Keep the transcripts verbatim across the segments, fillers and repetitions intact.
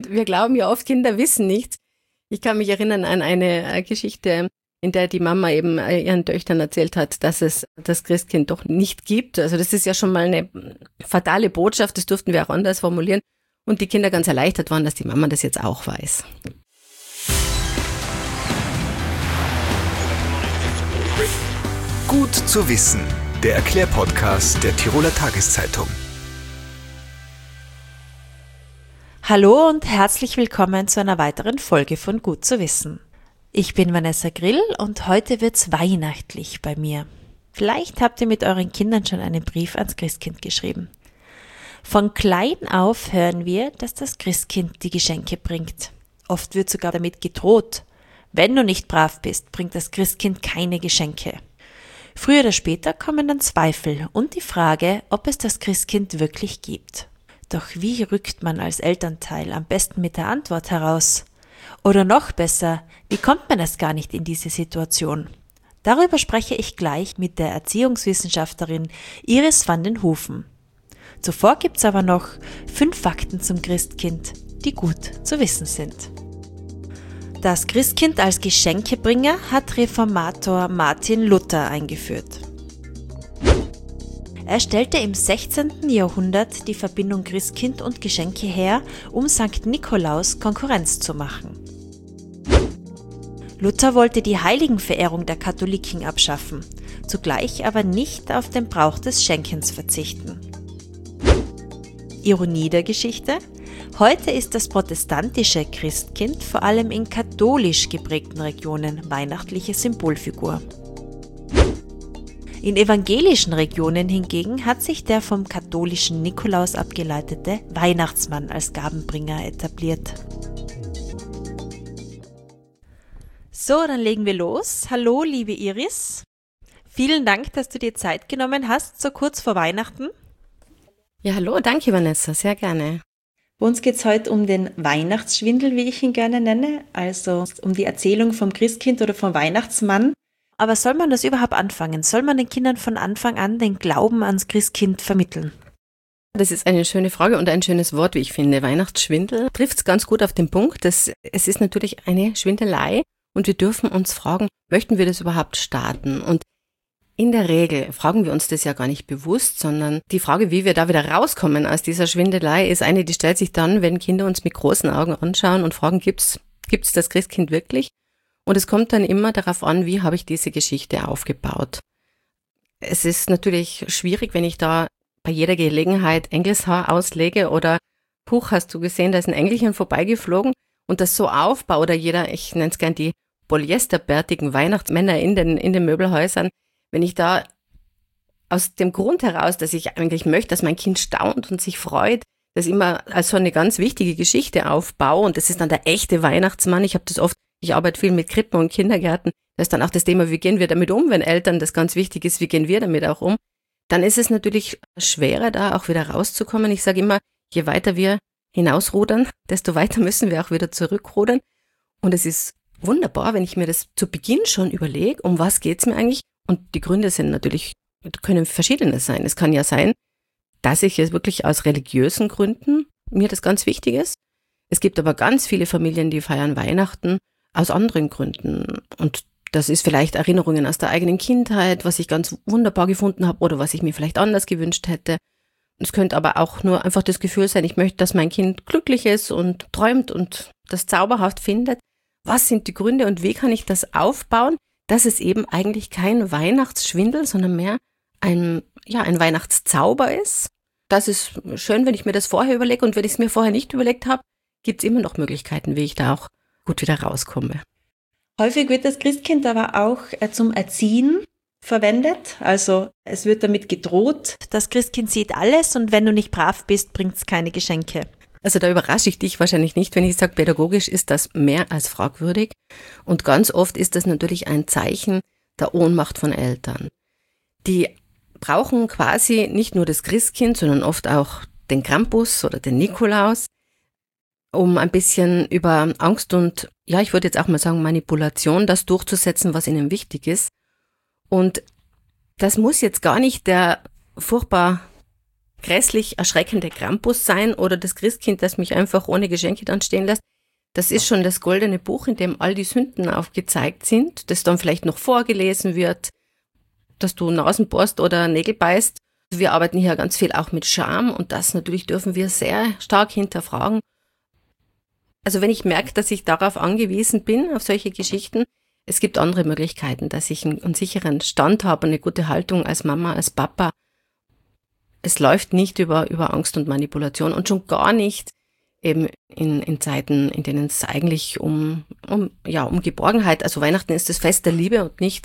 Wir glauben ja oft, Kinder wissen nichts. Ich kann mich erinnern an eine Geschichte, in der die Mama eben ihren Töchtern erzählt hat, dass es das Christkind doch nicht gibt. Also das ist ja schon mal eine fatale Botschaft, das durften wir auch anders formulieren. Und die Kinder ganz erleichtert waren, dass die Mama das jetzt auch weiß. Gut zu wissen, der Erklärpodcast der Tiroler Tageszeitung. Hallo und herzlich willkommen zu einer weiteren Folge von Gut zu wissen. Ich bin Vanessa Grill und heute wird's weihnachtlich bei mir. Vielleicht habt ihr mit euren Kindern schon einen Brief ans Christkind geschrieben. Von klein auf hören wir, dass das Christkind die Geschenke bringt. Oft wird sogar damit gedroht. Wenn du nicht brav bist, bringt das Christkind keine Geschenke. Früher oder später kommen dann Zweifel und die Frage, ob es das Christkind wirklich gibt. Doch wie rückt man als Elternteil am besten mit der Antwort heraus? Oder noch besser, wie kommt man erst gar nicht in diese Situation? Darüber spreche ich gleich mit der Erziehungswissenschaftlerin Iris van den Hoeven. Zuvor gibt's aber noch fünf Fakten zum Christkind, die gut zu wissen sind. Das Christkind als Geschenkebringer hat Reformator Martin Luther eingeführt. Er stellte im sechzehnten Jahrhundert die Verbindung Christkind und Geschenke her, um Sankt Nikolaus Konkurrenz zu machen. Luther wollte die Heiligenverehrung der Katholiken abschaffen, zugleich aber nicht auf den Brauch des Schenkens verzichten. Ironie der Geschichte: Heute ist das protestantische Christkind vor allem in katholisch geprägten Regionen weihnachtliche Symbolfigur. In evangelischen Regionen hingegen hat sich der vom katholischen Nikolaus abgeleitete Weihnachtsmann als Gabenbringer etabliert. So, dann legen wir los. Hallo, liebe Iris. Vielen Dank, dass du dir Zeit genommen hast, so kurz vor Weihnachten. Ja, hallo, danke Vanessa, sehr gerne. Bei uns geht es heute um den Weihnachtsschwindel, wie ich ihn gerne nenne, also um die Erzählung vom Christkind oder vom Weihnachtsmann. Aber soll man das überhaupt anfangen? Soll man den Kindern von Anfang an den Glauben ans Christkind vermitteln? Das ist eine schöne Frage und ein schönes Wort, wie ich finde. Weihnachtsschwindel trifft es ganz gut auf den Punkt. Dass es ist natürlich eine Schwindelei und wir dürfen uns fragen, möchten wir das überhaupt starten? Und in der Regel fragen wir uns das ja gar nicht bewusst, sondern die Frage, wie wir da wieder rauskommen aus dieser Schwindelei, ist eine, die stellt sich dann, wenn Kinder uns mit großen Augen anschauen und fragen, gibt's, gibt's das Christkind wirklich? Und es kommt dann immer darauf an, wie habe ich diese Geschichte aufgebaut. Es ist natürlich schwierig, wenn ich da bei jeder Gelegenheit Engelshaar auslege oder, huch, hast du gesehen, da ist ein Engelchen vorbeigeflogen und das so aufbaue oder jeder, ich nenne es gern die polyesterbärtigen Weihnachtsmänner in den, in den Möbelhäusern, wenn ich da aus dem Grund heraus, dass ich eigentlich möchte, dass mein Kind staunt und sich freut, das immer als so eine ganz wichtige Geschichte aufbaue und das ist dann der echte Weihnachtsmann. Ich habe das oft Ich arbeite viel mit Krippen und Kindergärten. Da ist dann auch das Thema, wie gehen wir damit um, wenn Eltern das ganz wichtig ist, wie gehen wir damit auch um? Dann ist es natürlich schwerer, da auch wieder rauszukommen. Ich sage immer, je weiter wir hinausrudern, desto weiter müssen wir auch wieder zurückrudern. Und es ist wunderbar, wenn ich mir das zu Beginn schon überlege, um was geht's mir eigentlich? Und die Gründe sind natürlich, können verschiedene sein. Es kann ja sein, dass ich jetzt wirklich aus religiösen Gründen mir das ganz wichtig ist. Es gibt aber ganz viele Familien, die feiern Weihnachten aus anderen Gründen. Und das ist vielleicht Erinnerungen aus der eigenen Kindheit, was ich ganz wunderbar gefunden habe oder was ich mir vielleicht anders gewünscht hätte. Es könnte aber auch nur einfach das Gefühl sein, ich möchte, dass mein Kind glücklich ist und träumt und das zauberhaft findet. Was sind die Gründe und wie kann ich das aufbauen, dass es eben eigentlich kein Weihnachtsschwindel, sondern mehr ein, ja, ein Weihnachtszauber ist? Das ist schön, wenn ich mir das vorher überlege und wenn ich es mir vorher nicht überlegt habe, gibt es immer noch Möglichkeiten, wie ich da auch gut wieder rauskomme. Häufig wird das Christkind aber auch zum Erziehen verwendet. Also es wird damit gedroht. Das Christkind sieht alles und wenn du nicht brav bist, bringt es keine Geschenke. Also da überrasche ich dich wahrscheinlich nicht, wenn ich sage, pädagogisch ist das mehr als fragwürdig. Und ganz oft ist das natürlich ein Zeichen der Ohnmacht von Eltern. Die brauchen quasi nicht nur das Christkind, sondern oft auch den Krampus oder den Nikolaus, um ein bisschen über Angst und, ja, ich würde jetzt auch mal sagen, Manipulation, das durchzusetzen, was ihnen wichtig ist. Und das muss jetzt gar nicht der furchtbar grässlich erschreckende Krampus sein oder das Christkind, das mich einfach ohne Geschenke dann stehen lässt. Das ist schon das goldene Buch, in dem all die Sünden aufgezeigt sind, das dann vielleicht noch vorgelesen wird, dass du Nasen bohrst oder Nägel beißt. Wir arbeiten hier ganz viel auch mit Scham und das natürlich dürfen wir sehr stark hinterfragen. Also wenn ich merke, dass ich darauf angewiesen bin, auf solche Geschichten, es gibt andere Möglichkeiten, dass ich einen, einen sicheren Stand habe, eine gute Haltung als Mama, als Papa. Es läuft nicht über, über Angst und Manipulation und schon gar nicht eben in, in Zeiten, in denen es eigentlich um, um, ja, um Geborgenheit, also Weihnachten ist das Fest der Liebe und nicht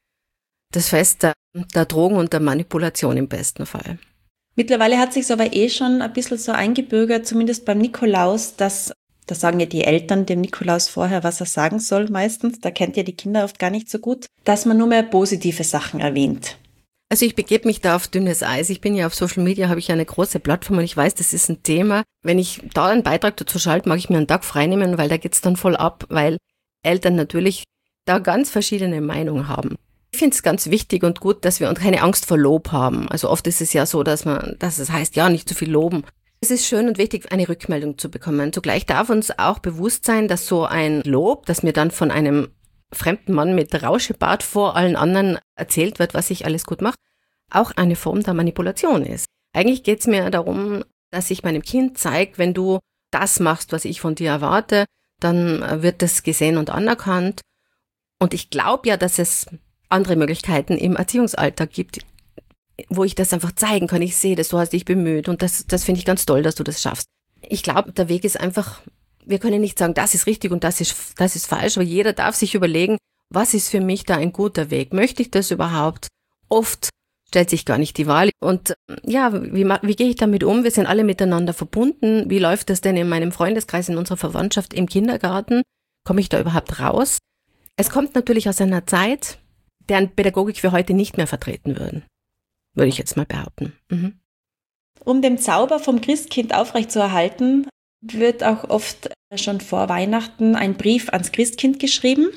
das Fest der, der Drogen und der Manipulation im besten Fall. Mittlerweile hat sich aber eh schon ein bisschen so eingebürgert, zumindest beim Nikolaus, dass, da sagen ja die Eltern dem Nikolaus vorher, was er sagen soll meistens, da kennt ja die Kinder oft gar nicht so gut, dass man nur mehr positive Sachen erwähnt. Also ich begebe mich da auf dünnes Eis. Ich bin ja auf Social Media, habe ich ja eine große Plattform und ich weiß, das ist ein Thema. Wenn ich da einen Beitrag dazu schalte, mag ich mir einen Tag freinehmen, weil da geht's dann voll ab, weil Eltern natürlich da ganz verschiedene Meinungen haben. Ich finde es ganz wichtig und gut, dass wir uns keine Angst vor Lob haben. Also oft ist es ja so, dass man, dass es heißt, ja, nicht zu viel loben. Es ist schön und wichtig, eine Rückmeldung zu bekommen. Zugleich darf uns auch bewusst sein, dass so ein Lob, das mir dann von einem fremden Mann mit Rauschebart vor allen anderen erzählt wird, was ich alles gut mache, auch eine Form der Manipulation ist. Eigentlich geht es mir darum, dass ich meinem Kind zeige, wenn du das machst, was ich von dir erwarte, dann wird das gesehen und anerkannt. Und ich glaube ja, dass es andere Möglichkeiten im Erziehungsalltag gibt, wo ich das einfach zeigen kann. Ich sehe das, du hast dich bemüht und das, das finde ich ganz toll, dass du das schaffst. Ich glaube, der Weg ist einfach, wir können nicht sagen, das ist richtig und das ist, das ist falsch, aber jeder darf sich überlegen, was ist für mich da ein guter Weg? Möchte ich das überhaupt? Oft stellt sich gar nicht die Wahl. Und ja, wie, wie gehe ich damit um? Wir sind alle miteinander verbunden. Wie läuft das denn in meinem Freundeskreis, in unserer Verwandtschaft, im Kindergarten? Komme ich da überhaupt raus? Es kommt natürlich aus einer Zeit, deren Pädagogik wir heute nicht mehr vertreten würden, würde ich jetzt mal behaupten. Mhm. Um den Zauber vom Christkind aufrechtzuerhalten, wird auch oft schon vor Weihnachten ein Brief ans Christkind geschrieben.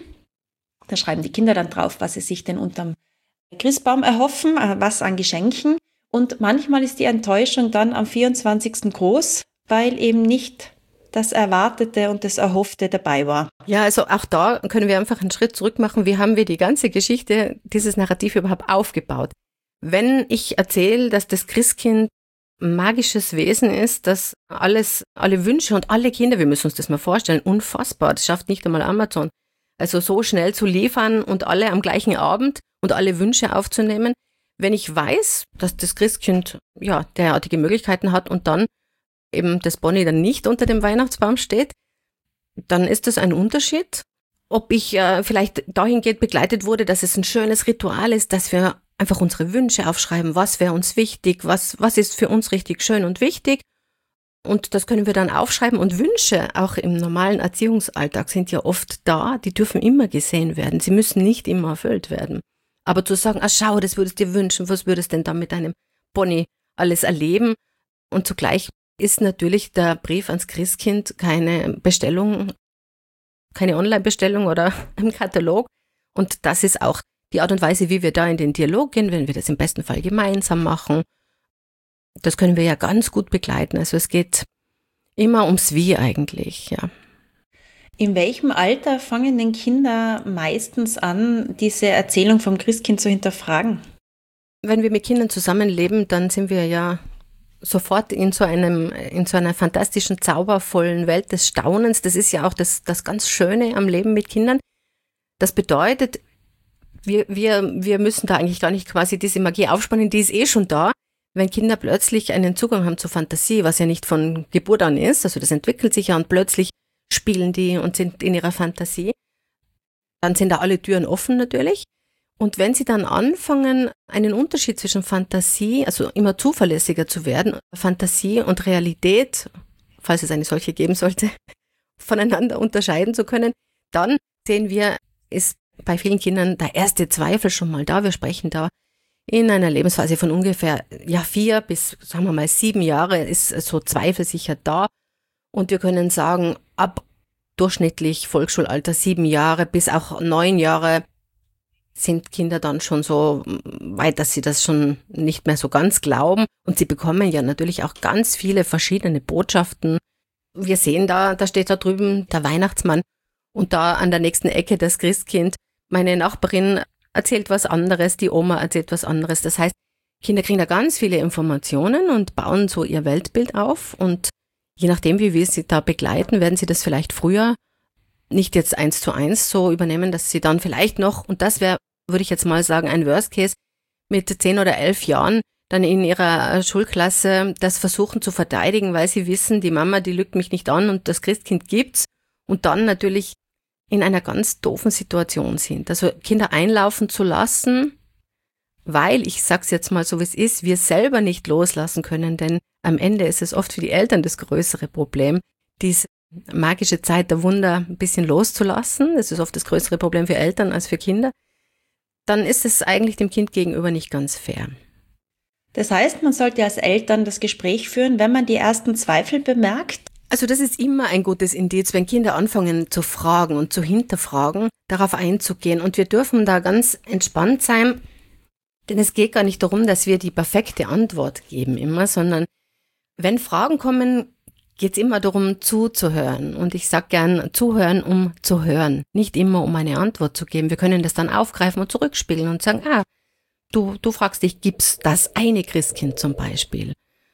Da schreiben die Kinder dann drauf, was sie sich denn unterm Christbaum erhoffen, was an Geschenken. Und manchmal ist die Enttäuschung dann am vierundzwanzigsten groß, weil eben nicht das Erwartete und das Erhoffte dabei war. Ja, also auch da können wir einfach einen Schritt zurück machen. Wie haben wir die ganze Geschichte, dieses Narrativ überhaupt aufgebaut? Wenn ich erzähle, dass das Christkind ein magisches Wesen ist, dass alles, alle Wünsche und alle Kinder, wir müssen uns das mal vorstellen, unfassbar, das schafft nicht einmal Amazon. Also so schnell zu liefern und alle am gleichen Abend und alle Wünsche aufzunehmen. Wenn ich weiß, dass das Christkind ja derartige Möglichkeiten hat und dann eben das Bonnie dann nicht unter dem Weihnachtsbaum steht, dann ist das ein Unterschied. Ob ich äh, vielleicht dahingehend begleitet wurde, dass es ein schönes Ritual ist, dass wir einfach unsere Wünsche aufschreiben, was wäre uns wichtig, was, was ist für uns richtig schön und wichtig. Und das können wir dann aufschreiben. Und Wünsche, auch im normalen Erziehungsalltag, sind ja oft da, die dürfen immer gesehen werden. Sie müssen nicht immer erfüllt werden. Aber zu sagen, ah schau, das würdest du dir wünschen, was würdest du denn dann mit deinem Bonnie alles erleben? Und zugleich ist natürlich der Brief ans Christkind keine Bestellung, keine Online-Bestellung oder im Katalog. Und das ist auch die Art und Weise, wie wir da in den Dialog gehen, wenn wir das im besten Fall gemeinsam machen. Das können wir ja ganz gut begleiten. Also es geht immer ums Wie eigentlich, ja. In welchem Alter fangen denn Kinder meistens an, diese Erzählung vom Christkind zu hinterfragen? Wenn wir mit Kindern zusammenleben, dann sind wir ja sofort in so einem, in so einer fantastischen, zaubervollen Welt des Staunens. Das ist ja auch das, das ganz Schöne am Leben mit Kindern. Das bedeutet, wir, wir, wir müssen da eigentlich gar nicht quasi diese Magie aufspannen, die ist eh schon da. Wenn Kinder plötzlich einen Zugang haben zur Fantasie, was ja nicht von Geburt an ist, also das entwickelt sich ja und plötzlich spielen die und sind in ihrer Fantasie, dann sind da alle Türen offen natürlich. Und wenn sie dann anfangen, einen Unterschied zwischen Fantasie, also immer zuverlässiger zu werden, Fantasie und Realität, falls es eine solche geben sollte, voneinander unterscheiden zu können, dann sehen wir, ist bei vielen Kindern der erste Zweifel schon mal da. Wir sprechen da in einer Lebensphase von ungefähr ja vier bis, sagen wir mal, sieben Jahre ist so Zweifel sicher da. Und wir können sagen, ab durchschnittlich Volksschulalter sieben Jahre bis auch neun Jahre sind Kinder dann schon so weit, dass sie das schon nicht mehr so ganz glauben. Und sie bekommen ja natürlich auch ganz viele verschiedene Botschaften. Wir sehen da, da steht da drüben der Weihnachtsmann und da an der nächsten Ecke das Christkind. Meine Nachbarin erzählt was anderes, die Oma erzählt was anderes. Das heißt, Kinder kriegen da ganz viele Informationen und bauen so ihr Weltbild auf. Und je nachdem, wie wir sie da begleiten, werden sie das vielleicht früher nicht jetzt eins zu eins so übernehmen, dass sie dann vielleicht noch, und das wäre, würde ich jetzt mal sagen, ein Worst Case, mit zehn oder elf Jahren dann in ihrer Schulklasse das versuchen zu verteidigen, weil sie wissen, die Mama, die lügt mich nicht an und das Christkind gibt's, und dann natürlich in einer ganz doofen Situation sind. Also Kinder einlaufen zu lassen, weil, ich sag's jetzt mal so wie es ist, wir selber nicht loslassen können, denn am Ende ist es oft für die Eltern das größere Problem, diese magische Zeit der Wunder ein bisschen loszulassen. Das ist oft das größere Problem für Eltern als für Kinder. Dann ist es eigentlich dem Kind gegenüber nicht ganz fair. Das heißt, man sollte als Eltern das Gespräch führen, wenn man die ersten Zweifel bemerkt? Also das ist immer ein gutes Indiz, wenn Kinder anfangen zu fragen und zu hinterfragen, darauf einzugehen. Und wir dürfen da ganz entspannt sein, denn es geht gar nicht darum, dass wir die perfekte Antwort geben immer, sondern wenn Fragen kommen, geht es immer darum, zuzuhören. Und ich sage gern, zuhören, um zu hören. Nicht immer, um eine Antwort zu geben. Wir können das dann aufgreifen und zurückspielen und sagen, ah, du, du fragst dich, gibt's das eine Christkind zum Beispiel?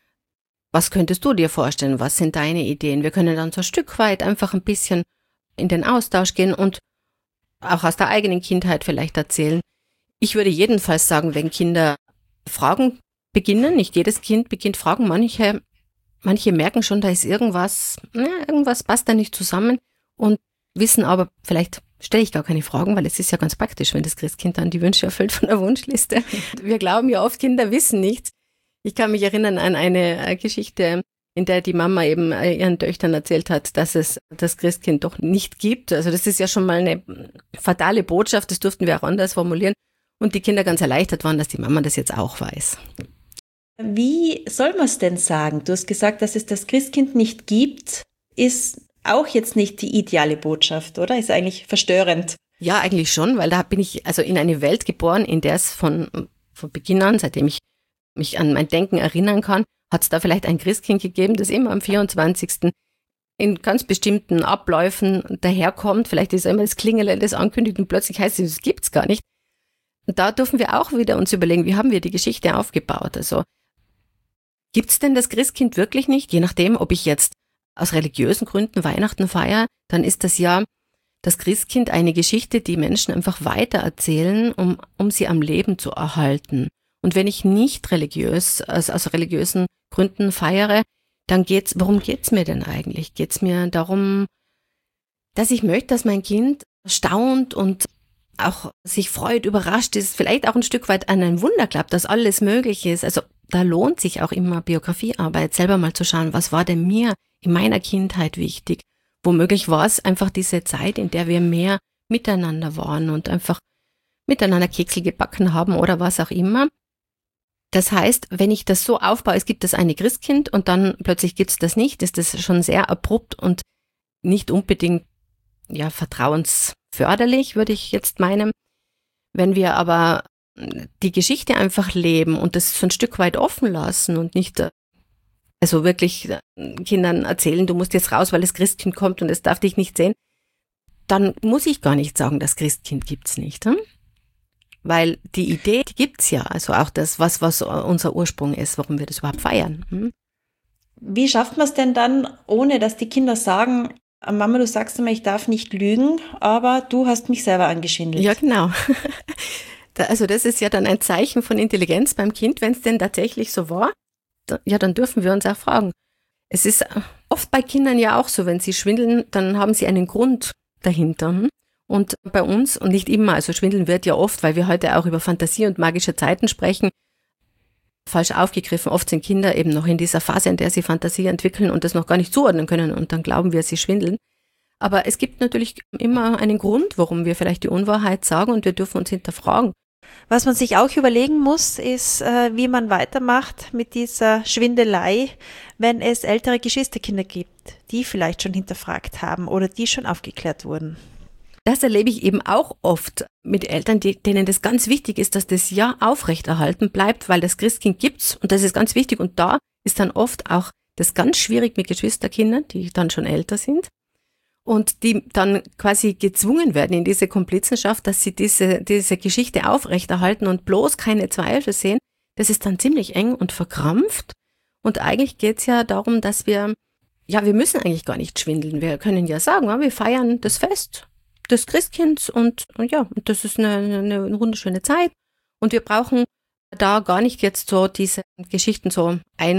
Was könntest du dir vorstellen? Was sind deine Ideen? Wir können dann so ein Stück weit einfach ein bisschen in den Austausch gehen und auch aus der eigenen Kindheit vielleicht erzählen. Ich würde jedenfalls sagen, wenn Kinder Fragen beginnen, nicht jedes Kind beginnt Fragen, manche Manche merken schon, da ist irgendwas, na, irgendwas passt da nicht zusammen und wissen aber, vielleicht stelle ich gar keine Fragen, weil es ist ja ganz praktisch, wenn das Christkind dann die Wünsche erfüllt von der Wunschliste. Wir glauben ja oft, Kinder wissen nichts. Ich kann mich erinnern an eine Geschichte, in der die Mama eben ihren Töchtern erzählt hat, dass es das Christkind doch nicht gibt. Also das ist ja schon mal eine fatale Botschaft, das durften wir auch anders formulieren. Und die Kinder ganz erleichtert waren, dass die Mama das jetzt auch weiß. Wie soll man es denn sagen? Du hast gesagt, dass es das Christkind nicht gibt, ist auch jetzt nicht die ideale Botschaft, oder? Ist eigentlich verstörend. Ja, eigentlich schon, weil da bin ich also in eine Welt geboren, in der es von, von Beginn an, seitdem ich mich an mein Denken erinnern kann, hat es da vielleicht ein Christkind gegeben, das immer am vierundzwanzigsten in ganz bestimmten Abläufen daherkommt. Vielleicht ist immer das Klingeln, das ankündigt und plötzlich heißt es, das gibt's gar nicht. Und da dürfen wir auch wieder uns überlegen, wie haben wir die Geschichte aufgebaut? Also gibt's denn das Christkind wirklich nicht? Je nachdem, ob ich jetzt aus religiösen Gründen Weihnachten feiere, dann ist das ja das Christkind eine Geschichte, die Menschen einfach weitererzählen, um, um sie am Leben zu erhalten. Und wenn ich nicht religiös, also aus religiösen Gründen feiere, dann geht's, worum geht's mir denn eigentlich? Geht's mir darum, dass ich möchte, dass mein Kind staunt und auch sich freut, überrascht ist, vielleicht auch ein Stück weit an ein Wunder glaubt, dass alles möglich ist. Also da lohnt sich auch immer Biografiearbeit, selber mal zu schauen, was war denn mir in meiner Kindheit wichtig? Womöglich war es einfach diese Zeit, in der wir mehr miteinander waren und einfach miteinander Keksel gebacken haben oder was auch immer. Das heißt, wenn ich das so aufbaue, es gibt das eine Christkind und dann plötzlich gibt es das nicht, ist das schon sehr abrupt und nicht unbedingt ja vertrauensförderlich, würde ich jetzt meinen. Wenn wir aber die Geschichte einfach leben und das so ein Stück weit offen lassen und nicht also wirklich Kindern erzählen, du musst jetzt raus, weil das Christkind kommt und es darf dich nicht sehen, dann muss ich gar nicht sagen, das Christkind gibt's nicht. Hm? Weil die Idee, die gibt's ja, also auch das, was, was unser Ursprung ist, warum wir das überhaupt feiern. Hm? Wie schafft man es denn dann, ohne dass die Kinder sagen, Mama, du sagst immer, ich darf nicht lügen, aber du hast mich selber angeschwindelt. Ja, genau. Also das ist ja dann ein Zeichen von Intelligenz beim Kind, wenn es denn tatsächlich so war. Ja, dann dürfen wir uns auch fragen. Es ist oft bei Kindern ja auch so, wenn sie schwindeln, dann haben sie einen Grund dahinter. Und bei uns, und nicht immer, also schwindeln wird ja oft, weil wir heute auch über Fantasie und magische Zeiten sprechen, falsch aufgegriffen. Oft sind Kinder eben noch in dieser Phase, in der sie Fantasie entwickeln und das noch gar nicht zuordnen können und dann glauben wir, sie schwindeln. Aber es gibt natürlich immer einen Grund, warum wir vielleicht die Unwahrheit sagen und wir dürfen uns hinterfragen. Was man sich auch überlegen muss, ist, wie man weitermacht mit dieser Schwindelei, wenn es ältere Geschwisterkinder gibt, die vielleicht schon hinterfragt haben oder die schon aufgeklärt wurden. das erlebe ich eben auch oft mit Eltern, die, denen das ganz wichtig ist, dass das Jahr aufrechterhalten bleibt, weil das Christkind gibt's und das ist ganz wichtig. Und da ist dann oft auch das ganz schwierig mit Geschwisterkindern, die dann schon älter sind und die dann quasi gezwungen werden in diese Komplizenschaft, dass sie diese, diese Geschichte aufrechterhalten und bloß keine Zweifel sehen. Das ist dann ziemlich eng und verkrampft. Und eigentlich geht's ja darum, dass wir, ja, wir müssen eigentlich gar nicht schwindeln. Wir können ja sagen, ja, wir feiern das Fest des Christkinds und, und ja, das ist eine, eine, eine wunderschöne Zeit. Und wir brauchen da gar nicht jetzt so diese Geschichten so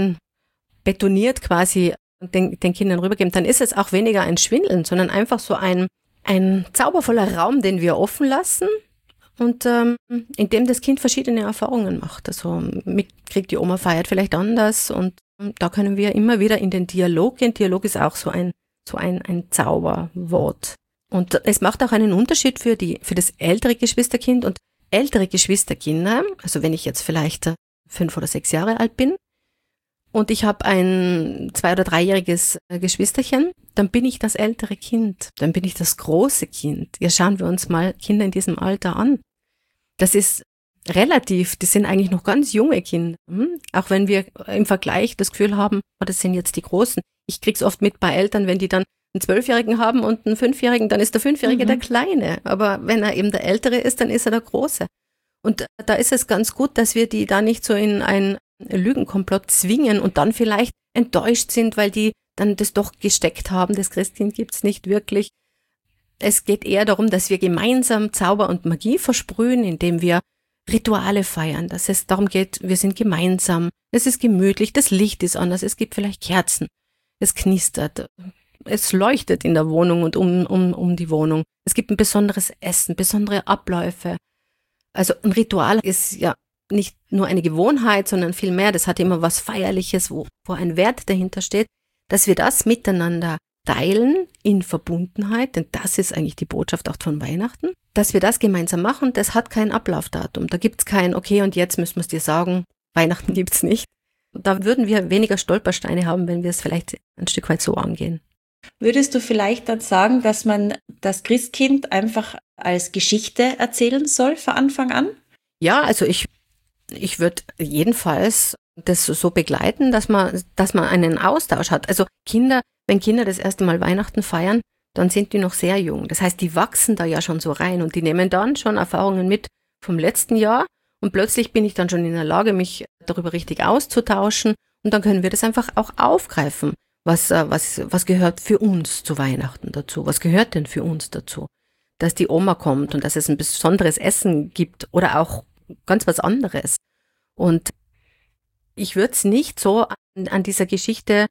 einbetoniert quasi den, den Kindern rübergeben. Dann ist es auch weniger ein Schwindeln, sondern einfach so ein, ein zaubervoller Raum, den wir offen lassen und ähm, in dem das Kind verschiedene Erfahrungen macht. Also mitkriegt, die Oma feiert vielleicht anders und da können wir immer wieder in den Dialog gehen. Dialog ist auch so ein, so ein, ein Zauberwort. Und es macht auch einen Unterschied für die, für das ältere Geschwisterkind und ältere Geschwisterkinder. Also wenn ich jetzt vielleicht fünf oder sechs Jahre alt bin und ich habe ein zwei- oder dreijähriges Geschwisterchen, dann bin ich das ältere Kind, dann bin ich das große Kind. Ja, schauen wir uns mal Kinder in diesem Alter an. Das ist relativ, das sind eigentlich noch ganz junge Kinder. Hm? Auch wenn wir im Vergleich das Gefühl haben, oh, das sind jetzt die Großen. Ich krieg's oft mit bei Eltern, wenn die dann einen Zwölfjährigen haben und einen Fünfjährigen, dann ist der Fünfjährige mhm. der Kleine. Aber wenn er eben der Ältere ist, dann ist er der Große. Und da ist es ganz gut, dass wir die da nicht so in ein Lügenkomplott zwingen und dann vielleicht enttäuscht sind, weil die dann das doch gesteckt haben. Das Christkind gibt's nicht wirklich. Es geht eher darum, dass wir gemeinsam Zauber und Magie versprühen, indem wir Rituale feiern, dass es darum geht, wir sind gemeinsam, es ist gemütlich, das Licht ist anders, es gibt vielleicht Kerzen, es knistert, es leuchtet in der Wohnung und um, um, um die Wohnung. Es gibt ein besonderes Essen, besondere Abläufe. Also ein Ritual ist ja nicht nur eine Gewohnheit, sondern viel mehr, das hat immer was Feierliches, wo, wo ein Wert dahinter steht, dass wir das miteinander teilen in Verbundenheit, denn das ist eigentlich die Botschaft auch von Weihnachten, dass wir das gemeinsam machen, das hat kein Ablaufdatum. Da gibt's kein, okay, und jetzt müssen wir es dir sagen, Weihnachten gibt's nicht. Da würden wir weniger Stolpersteine haben, wenn wir es vielleicht ein Stück weit so angehen. Würdest du vielleicht dann sagen, dass man das Christkind einfach als Geschichte erzählen soll von Anfang an? Ja, also ich, ich würde jedenfalls das so begleiten, dass man, dass man einen Austausch hat. Also Kinder, wenn Kinder das erste Mal Weihnachten feiern, dann sind die noch sehr jung. Das heißt, die wachsen da ja schon so rein und die nehmen dann schon Erfahrungen mit vom letzten Jahr und plötzlich bin ich dann schon in der Lage, mich darüber richtig auszutauschen und dann können wir das einfach auch aufgreifen. Was, was, was gehört für uns zu Weihnachten dazu? Was gehört denn für uns dazu? Dass die Oma kommt und dass es ein besonderes Essen gibt oder auch ganz was anderes. Und ich würde es nicht so an, an dieser Geschichte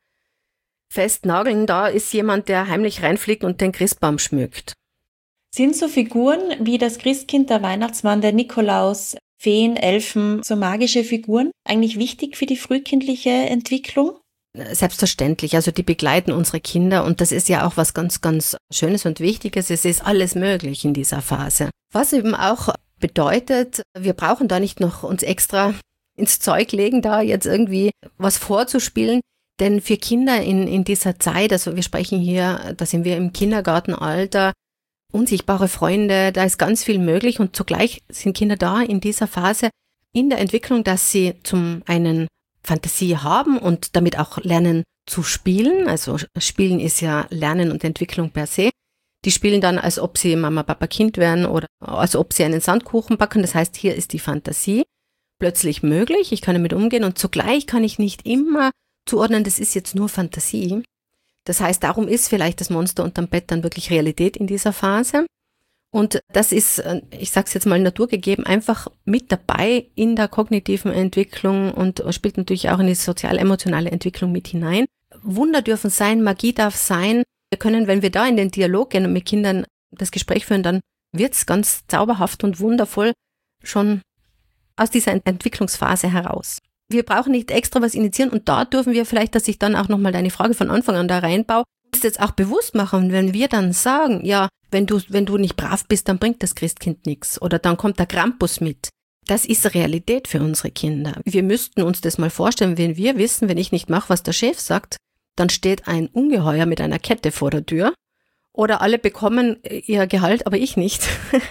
festnageln, da ist jemand, der heimlich reinfliegt und den Christbaum schmückt. Sind so Figuren wie das Christkind, der Weihnachtsmann, der Nikolaus, Feen, Elfen, so magische Figuren eigentlich wichtig für die frühkindliche Entwicklung? Selbstverständlich, also die begleiten unsere Kinder und das ist ja auch was ganz, ganz Schönes und Wichtiges. Es ist alles möglich in dieser Phase. Was eben auch bedeutet, wir brauchen da nicht noch uns extra ins Zeug legen, da jetzt irgendwie was vorzuspielen. Denn für Kinder in, in dieser Zeit, also wir sprechen hier, da sind wir im Kindergartenalter, unsichtbare Freunde, da ist ganz viel möglich und zugleich sind Kinder da in dieser Phase in der Entwicklung, dass sie zum einen Fantasie haben und damit auch lernen zu spielen. Also Spielen ist ja Lernen und Entwicklung per se. Die spielen dann, als ob sie Mama, Papa, Kind wären oder als ob sie einen Sandkuchen backen. Das heißt, hier ist die Fantasie plötzlich möglich. Ich kann damit umgehen und zugleich kann ich nicht immer zuordnen, das ist jetzt nur Fantasie. Das heißt, darum ist vielleicht das Monster unterm Bett dann wirklich Realität in dieser Phase. Und das ist, ich sage es jetzt mal naturgegeben, einfach mit dabei in der kognitiven Entwicklung und spielt natürlich auch in die sozial-emotionale Entwicklung mit hinein. Wunder dürfen sein, Magie darf sein. Wir können, wenn wir da in den Dialog gehen und mit Kindern das Gespräch führen, dann wird's ganz zauberhaft und wundervoll schon aus dieser Entwicklungsphase heraus. Wir brauchen nicht extra was initiieren und da dürfen wir vielleicht, dass ich dann auch nochmal deine Frage von Anfang an da reinbaue, uns jetzt auch bewusst machen, wenn wir dann sagen, ja, wenn du, wenn du nicht brav bist, dann bringt das Christkind nichts oder dann kommt der Krampus mit. Das ist Realität für unsere Kinder. Wir müssten uns das mal vorstellen, wenn wir wissen, wenn ich nicht mache, was der Chef sagt, dann steht ein Ungeheuer mit einer Kette vor der Tür oder alle bekommen ihr Gehalt, aber ich nicht.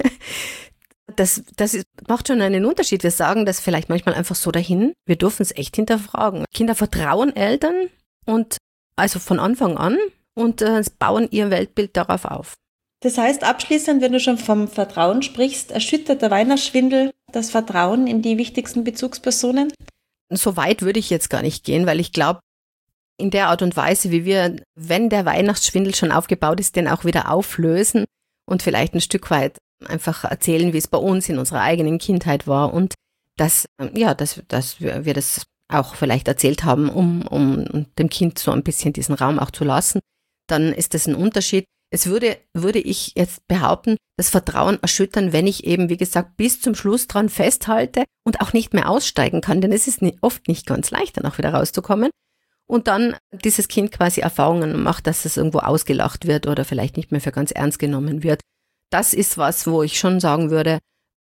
Das, das ist, macht schon einen Unterschied. Wir sagen das vielleicht manchmal einfach so dahin. Wir dürfen es echt hinterfragen. Kinder vertrauen Eltern und also von Anfang an und äh, bauen ihr Weltbild darauf auf. Das heißt, abschließend, wenn du schon vom Vertrauen sprichst, erschüttert der Weihnachtsschwindel das Vertrauen in die wichtigsten Bezugspersonen? So weit würde ich jetzt gar nicht gehen, weil ich glaube, in der Art und Weise, wie wir, wenn der Weihnachtsschwindel schon aufgebaut ist, den auch wieder auflösen und vielleicht ein Stück weit einfach erzählen, wie es bei uns in unserer eigenen Kindheit war und dass, ja, dass, dass wir, wir das auch vielleicht erzählt haben, um, um dem Kind so ein bisschen diesen Raum auch zu lassen, dann ist das ein Unterschied. Es würde, würde ich jetzt behaupten, das Vertrauen erschüttern, wenn ich eben, wie gesagt, bis zum Schluss dran festhalte und auch nicht mehr aussteigen kann, denn es ist oft nicht ganz leicht, dann auch wieder rauszukommen. Und dann dieses Kind quasi Erfahrungen macht, dass es irgendwo ausgelacht wird oder vielleicht nicht mehr für ganz ernst genommen wird. Das ist was, wo ich schon sagen würde,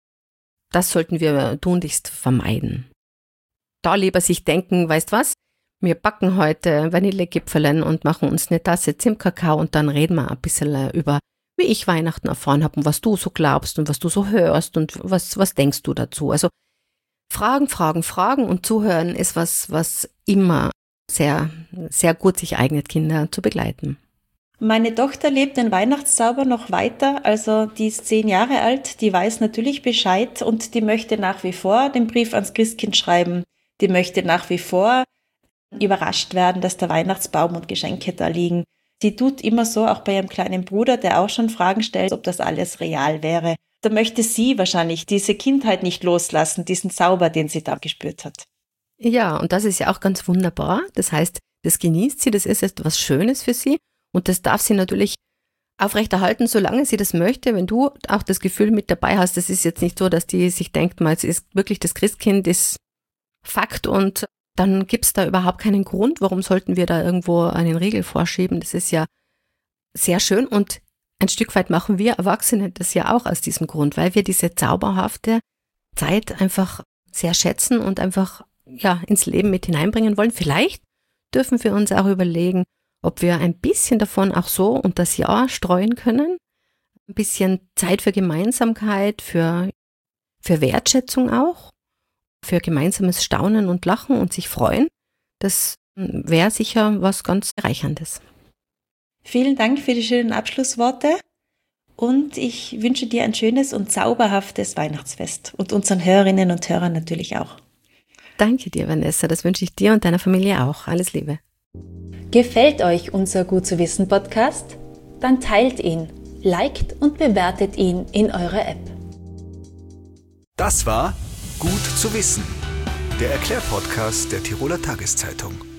das sollten wir tunlichst vermeiden. Da lieber sich denken, weißt was, wir backen heute Vanillegipfelen und machen uns eine Tasse Zimtkakao und dann reden wir ein bisschen über, wie ich Weihnachten erfahren habe und was du so glaubst und was du so hörst und was, was denkst du dazu. Also Fragen, Fragen, Fragen und Zuhören ist was, was immer sehr, sehr gut sich eignet, Kinder zu begleiten. Meine Tochter lebt den Weihnachtszauber noch weiter, also die ist zehn Jahre alt, die weiß natürlich Bescheid und die möchte nach wie vor den Brief ans Christkind schreiben. Die möchte nach wie vor überrascht werden, dass der Weihnachtsbaum und Geschenke da liegen. Sie tut immer so, auch bei ihrem kleinen Bruder, der auch schon Fragen stellt, ob das alles real wäre. Da möchte sie wahrscheinlich diese Kindheit nicht loslassen, diesen Zauber, den sie da gespürt hat. Ja, und das ist ja auch ganz wunderbar. Das heißt, das genießt sie, das ist etwas Schönes für sie. Und das darf sie natürlich aufrechterhalten, solange sie das möchte. Wenn du auch das Gefühl mit dabei hast, das ist jetzt nicht so, dass die sich denkt, mal, es ist wirklich das Christkind, ist Fakt und dann gibt es da überhaupt keinen Grund, warum sollten wir da irgendwo einen Riegel vorschieben. Das ist ja sehr schön und ein Stück weit machen wir Erwachsene das ja auch aus diesem Grund, weil wir diese zauberhafte Zeit einfach sehr schätzen und einfach ja ins Leben mit hineinbringen wollen. Vielleicht dürfen wir uns auch überlegen, ob wir ein bisschen davon auch so und das Jahr streuen können. Ein bisschen Zeit für Gemeinsamkeit, für, für Wertschätzung auch, für gemeinsames Staunen und Lachen und sich freuen. Das wäre sicher was ganz Bereicherndes. Vielen Dank für die schönen Abschlussworte und ich wünsche dir ein schönes und zauberhaftes Weihnachtsfest und unseren Hörerinnen und Hörern natürlich auch. Danke dir, Vanessa. Das wünsche ich dir und deiner Familie auch. Alles Liebe. Gefällt euch unser Gut zu wissen Podcast? Dann teilt ihn, liked und bewertet ihn in eurer App. Das war Gut zu wissen, der Erklärpodcast der Tiroler Tageszeitung.